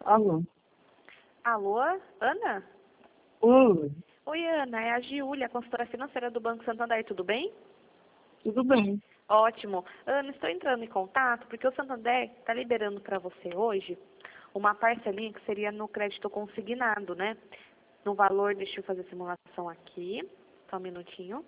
Alô? Alô, Ana? Oi, Oi, Ana, é a Giulia, consultora financeira do Banco Santander, tudo bem? tudo bem? Ótimo. Ana, estou entrando em contato porque o Santander está liberando para você hoje uma parcelinha que seria no crédito consignado, né? No valor, deixa eu fazer a simulação aqui, só um minutinho.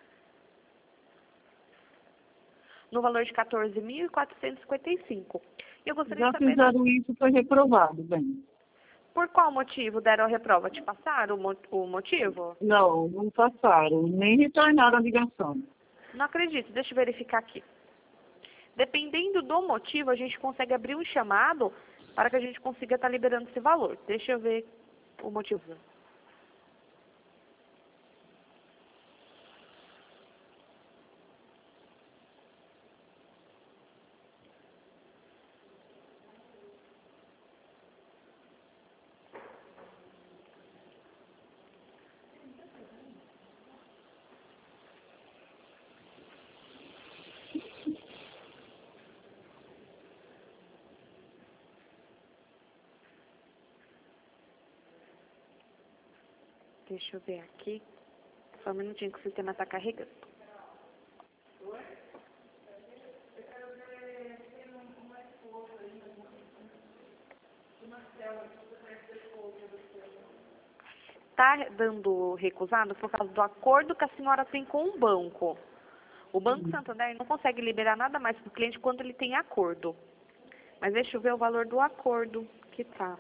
No valor de 14.455. Eu gostaria Já de saber fizeram isso, foi reprovado, bem. por qual motivo deram a reprova. Te passaram o motivo? Não, não passaram, nem retornaram a ligação. Não acredito, deixa eu verificar aqui. Dependendo do motivo, a gente consegue abrir um chamado para que a gente consiga estar liberando esse valor. Deixa eu ver o motivo. Deixa eu ver aqui. Só um minutinho que o sistema está carregando. Está dando recusado por causa do acordo que a senhora tem com o banco. O Banco Santander não consegue liberar nada mais para o cliente quando ele tem acordo. Mas deixa eu ver o valor do acordo que tá.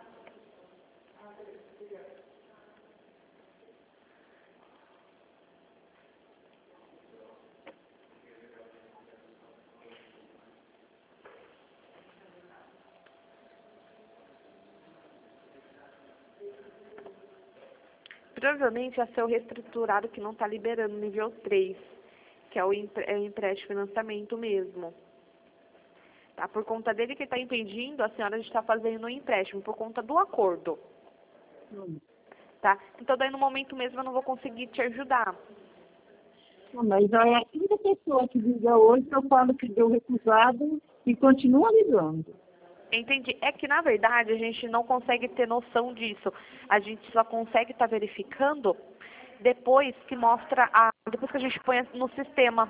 Provavelmente é seu reestruturado que não está liberando nível 3, que é o empréstimo financiamento mesmo. Tá? Por conta dele que está impedindo, a senhora está fazendo o empréstimo, por conta do acordo. Tá? Então daí no momento mesmo eu não vou conseguir te ajudar. Mas já é a quinta pessoa que liga hoje, eu falo que deu recusado e continua ligando. Entendi. É que na verdade a gente não consegue ter noção disso. A gente só consegue estar verificando depois que mostra depois que a gente põe no sistema.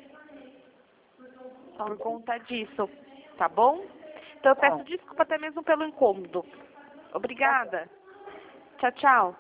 Por conta disso, tá bom? Então eu peço desculpa até mesmo pelo incômodo. Obrigada. Tchau, tchau.